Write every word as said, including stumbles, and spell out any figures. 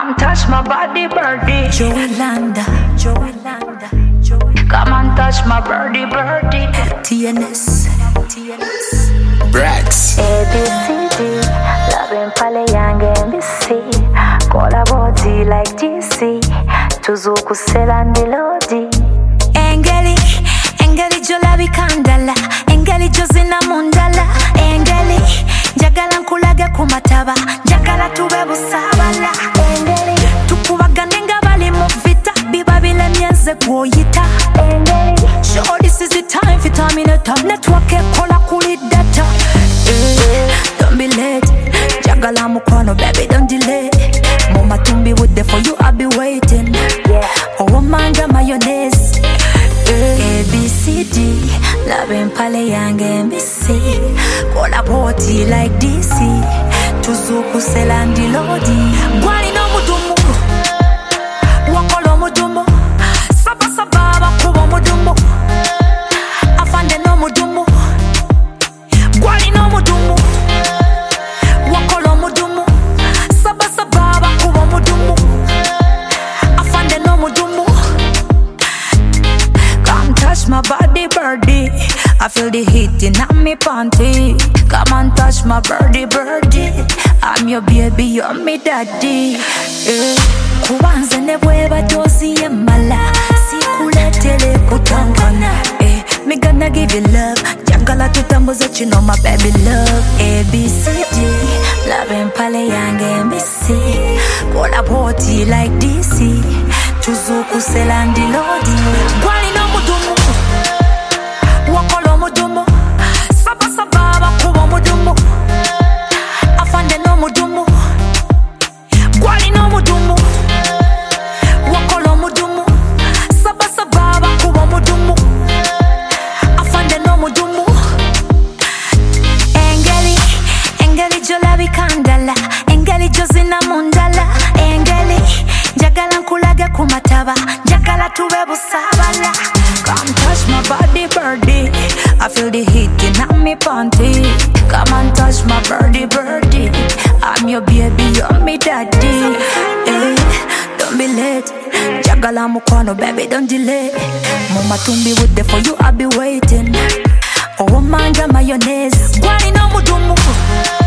Come touch my body, birdie. Joey Landa, Joey Landa, Joey. Come and touch my birdie, birdie. T N S, T N S. Brax. A B C D, loving pale yange M B C. Call a body like D C. Tuzuku selandi lodi. Engeli, Engeli jolabi kandala. Engeli jozina mundala. Engeli, njagala nkulaga kumataba. Njagala tube busabala. Engeli, tukubagane nga bali mu vita. Biba bile myenze kwoyita. Engeli, sure this is the time for terminator. Network ekola kuli data. Eh, don't be late. Njagala mukwano baby don't delay. Mama tumbi with the for you I'll be waiting. yeah. Oh manga mayonnaise. A B C D, loving pale yange M B C. Kola body like D C. Tuzuku selandi lodi. Gwali no mudumu, wakolo mudumu. Saba saba bakubo mudumu. Afande no mudumu. Gwali no mudumu, wakolo mudumu. Saba saba bakubo mudumu. Afande no mudumu. Come touch my body, birdie. I feel the heat in my panty. Come and touch my birdie, birdie. I'm your baby, you're me daddy. Eh. Kubanze ne bweba dozi yemala. Sikuletele kutangana. Eh. Me gonna give you love. Jangala tutambuza chino my baby love. A B C D, loving pale yange M B C. Kola body like D C. Tuzuku selandi lodi. Gwali no mudumu, wakolo mudumu. Saba saba bakubo mudumu. Afande no mudumu. Gwali no mudumu, wakolo mudumu. Saba saba bakubo mudumu. Afande no mudumu. Engeli, Engeli jolabi kandala. Engeli jozina mundala. Engeli, njagala nkulaga kumataba. Njagala tube busabala. Come touch my body, birdie. I feel the heat in my panty. Come and touch my birdie, birdie. I'm your baby, you're me daddy. Eh, don't be late. Jagala mukwano, baby, don't delay. Mama tumbi with the for you, I'll be waiting. Oh, manga mayonnaise. Gwali no mudumu.